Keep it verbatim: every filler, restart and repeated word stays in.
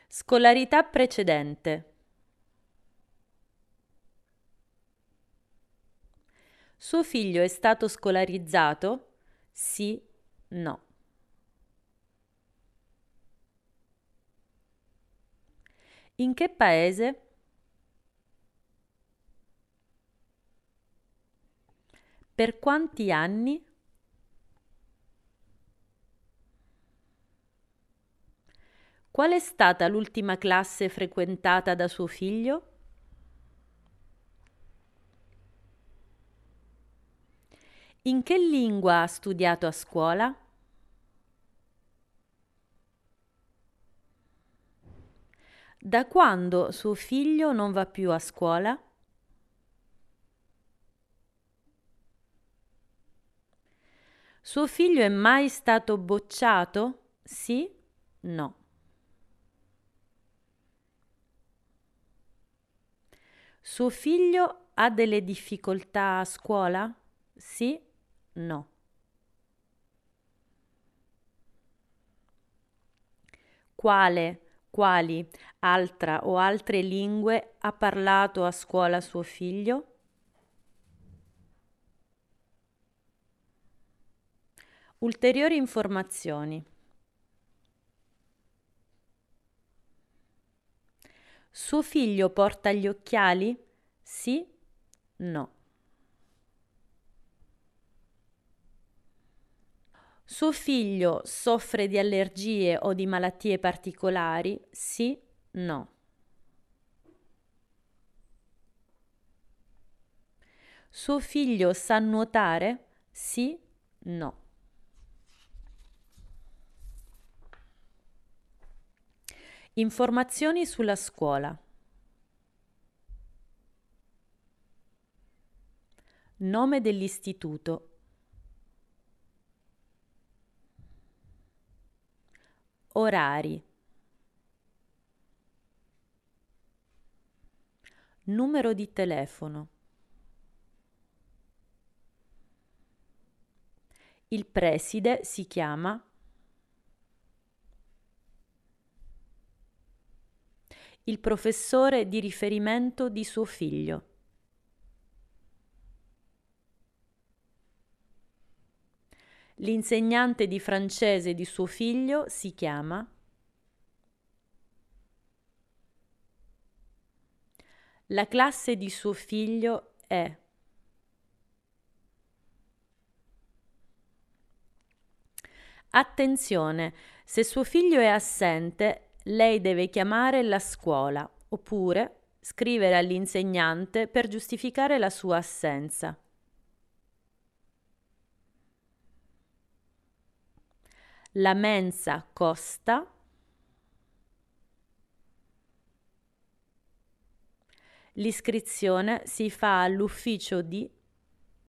Scolarità precedente. Suo figlio è stato scolarizzato? Sì, no. In che paese? Per quanti anni? Qual è stata l'ultima classe frequentata da suo figlio? In che lingua ha studiato a scuola? Da quando suo figlio non va più a scuola? Suo figlio è mai stato bocciato? Sì? No. Suo figlio ha delle difficoltà a scuola? Sì? No. Quale, quali altra o altre lingue ha parlato a scuola suo figlio? Ulteriori informazioni. Suo figlio porta gli occhiali? Sì? No. Suo figlio soffre di allergie o di malattie particolari? Sì? No. Suo figlio sa nuotare? Sì? No. Informazioni sulla scuola. Nome dell'istituto. Orari. Numero di telefono. Il preside si chiama. Il professore di riferimento di suo figlio. L'insegnante di francese di suo figlio si chiama. La classe di suo figlio è. Attenzione, se suo figlio è assente, lei deve chiamare la scuola oppure scrivere all'insegnante per giustificare la sua assenza. La mensa costa. L'iscrizione si fa all'ufficio di.